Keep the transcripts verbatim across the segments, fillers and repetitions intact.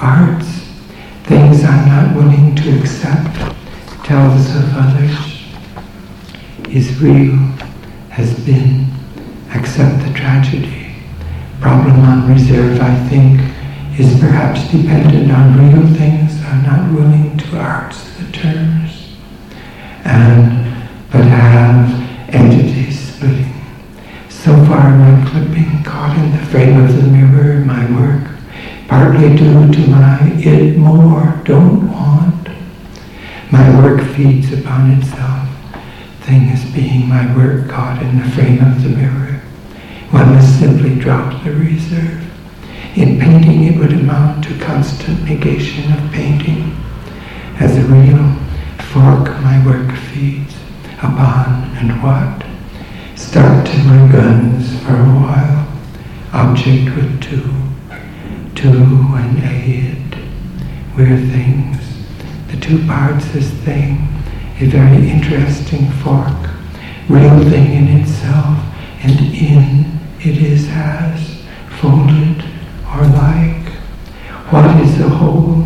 arts, things I'm not willing to accept, tells of others, is real, has been, accept the tragedy. Problem on reserve, I think, is perhaps dependent on real things I'm not willing to arts the terms, and but have entities splitting. So far my clipping caught in the frame of the mirror, my work, partly due to my it more don't want. My work feeds upon itself, thing as being my work caught in the frame of the mirror. One must simply drop the reserve. In painting it would amount to constant negation of painting. As a real fork my work feeds upon and what? Stuck to my guns for a while, object with two, two and aid. We're things, the two parts as thing, a very interesting fork, real thing in itself, and in it is as, folded or like. What is the whole?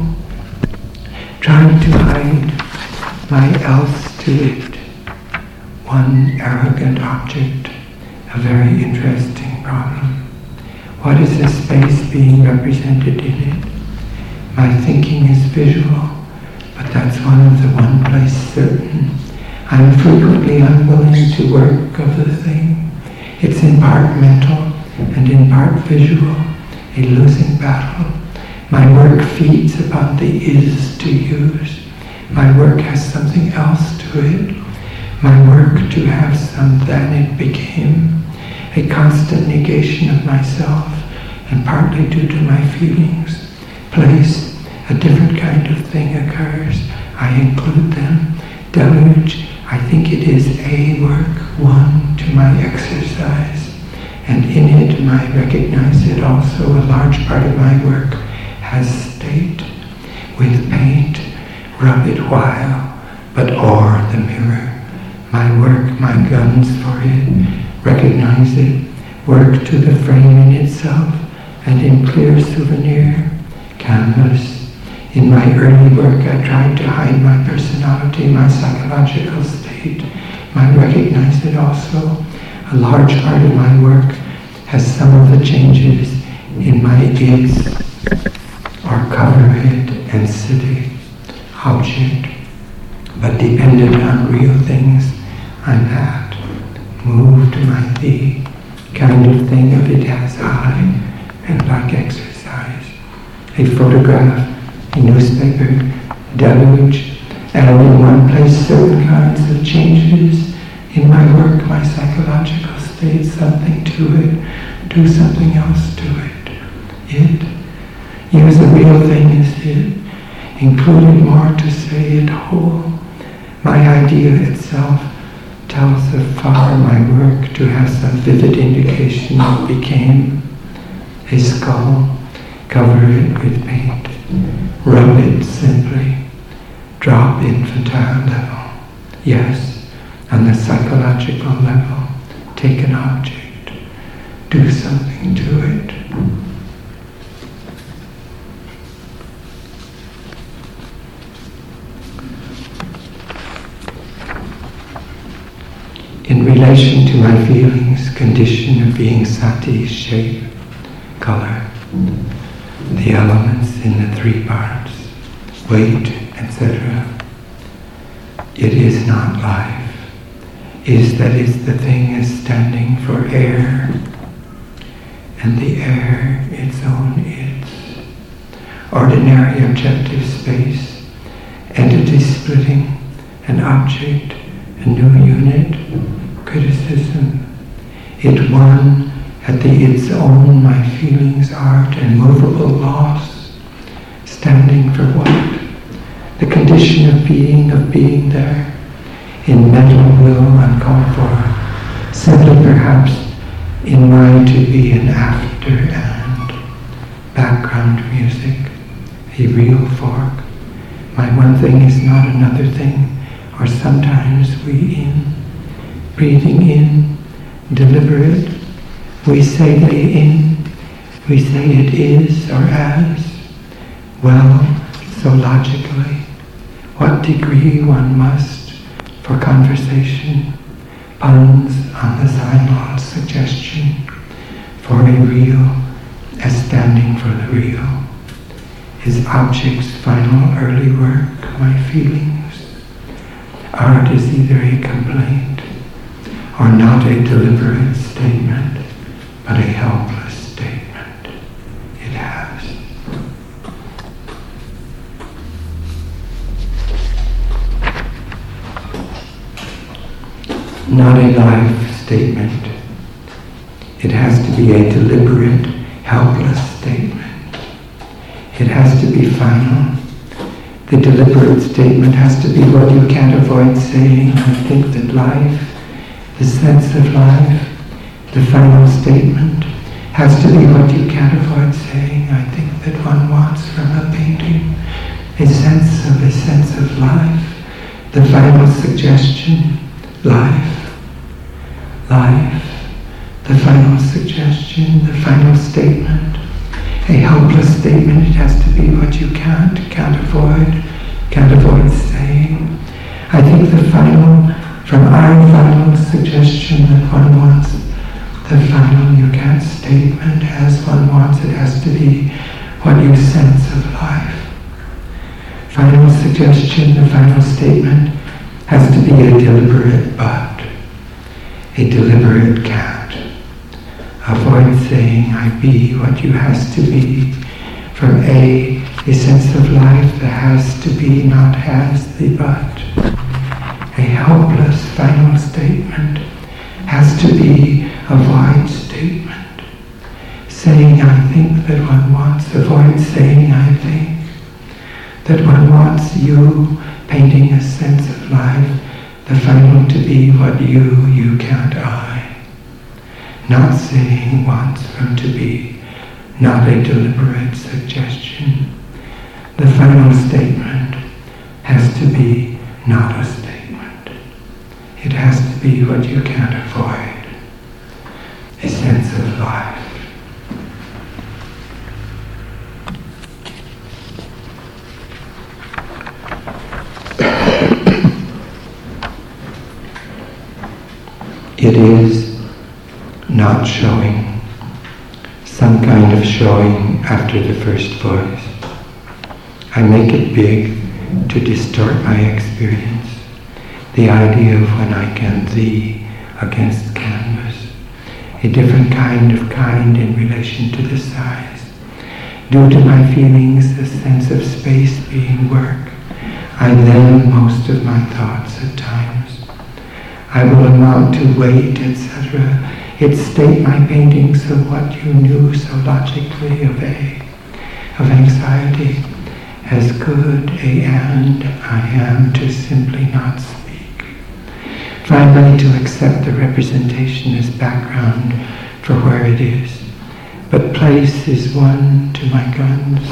Trying to hide my else to it. One arrogant object, a very interesting problem. What is the space being represented in it? My thinking is visual, but that's one of the one place certain. I'm frequently unwilling to work of the thing. It's in part mental and in part visual, a losing battle. My work feeds upon the is to use. My work has something else to it. My work to have some than it became, a constant negation of myself, and partly due to my feelings. Place, a different kind of thing occurs. I include them. Deluge, I think it is a work, one to my exercise, and in it I recognize it also. A large part of my work has state. With paint, rub it while, but o'er the mirror. My work, my guns for it, recognize it, work to the frame in itself, and in clear souvenir, canvas. In my early work I tried to hide my personality, my psychological state. I recognize it also. A large part of my work has some of the changes in my is, or cover it and city, object, but dependent on real things I'm at, moved my thee, kind of thing of it has I, and like exercise. A photograph, a newspaper, deluge, and in one place certain kinds of changes in my work, my psychological state, something to it, do something else to it. It, use a real thing as it, included more to say it whole. My idea itself tells of far my work to have some vivid indication it became. A skull, cover it with paint, rub it simply, drop infantile level. Yes, on the psychological level, take an object, do something to it. In relation to my feelings, condition of being sati, shape, color, the elements in the three parts, weight, et cetera. It is not life. Is that is the thing is standing for air, and the air its own its. Ordinary objective space, entity splitting, an object, a new unit, criticism. It won at the its own my feelings, art, and movable loss, standing for what? The condition of being, of being there, in mental will uncalled for, simply perhaps in mind to be an after and background music, a real fork. My one thing is not another thing, or sometimes we in, breathing in, deliberate, we say they in, we say it is or as, well, so logically, what degree one must for conversation, puns on the signal suggestion, for a real as standing for the real. Is object's final early work my feelings? Art is either a complaint or not a deliberate statement, but a helpless statement. It has. Not a life statement. It has to be a deliberate, helpless statement. It has to be final. The deliberate statement has to be what you can't avoid saying. I think that life, the sense of life, the final statement, has to be what you can't avoid saying. I think that one wants from a painting a sense of a sense of life, the final suggestion, life, life, the final suggestion, the final statement. A helpless statement, it has to be what you can't, can't avoid, can't avoid saying. I think the final, from our final suggestion that one wants, the final you can't statement as one wants, it has to be what you sense of life. Final suggestion, the final statement, has to be a deliberate but, a deliberate can't. Avoid saying, I be what you has to be. From A, a sense of life that has to be, not has the but. A helpless final statement has to be a wide statement. Saying, I think that one wants, avoid saying, I think. That one wants you, painting a sense of life, the final to be what you, you can't I. Not saying wants from to be, not a deliberate suggestion. The final statement has to be not a statement. It has to be what you can't avoid, a sense of life. It is not showing, some kind of showing after the first voice. I make it big to distort my experience. The idea of when I can thee against canvas, a different kind of kind in relation to the size. Due to my feelings, the sense of space being work, I them most of my thoughts at times. I will amount to weight, et cetera. It state my paintings of what you knew so logically of a, of anxiety, as good a and I am to simply not speak. Finally, to accept the representation as background for where it is, but place is one to my guns.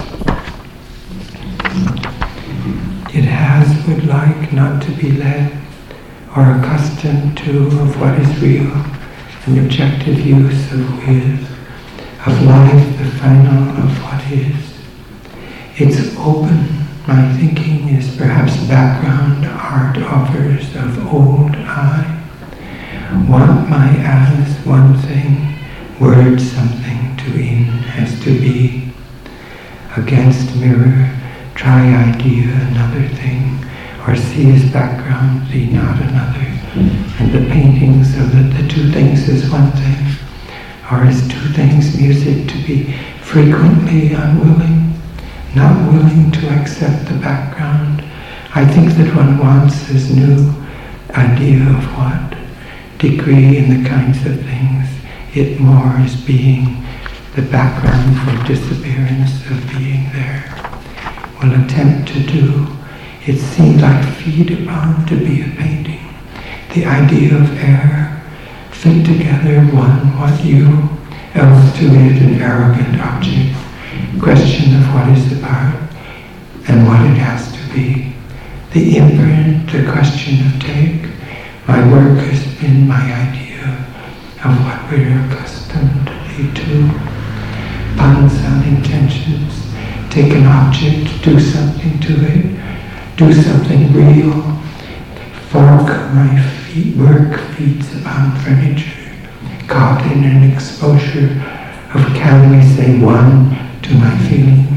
It has, would like not to be led or accustomed to of what is real, an objective use of with, of life, the final of what is. It's open, my thinking is perhaps background art offers of old I. Want my as one thing, word something to in as to be. Against mirror, try idea another thing, or see as background, thee not another. And the paintings of it, the two things is one thing, or as two things, music to be frequently unwilling, not willing to accept the background. I think that one wants this new idea of what degree in the kinds of things, it more is being the background for disappearance of being there. Will attempt to do, it seemed like feed upon to be a painting. The idea of air, fit together one, what you, else to it an arrogant object, question of what is apart and what it has to be. The imprint, the question of take, my work has been my idea of what we're accustomed to. Puns on intentions, take an object, do something to it, do something real. Fork my feet, work feet upon furniture, caught in an exposure of, can we say, one to my feelings.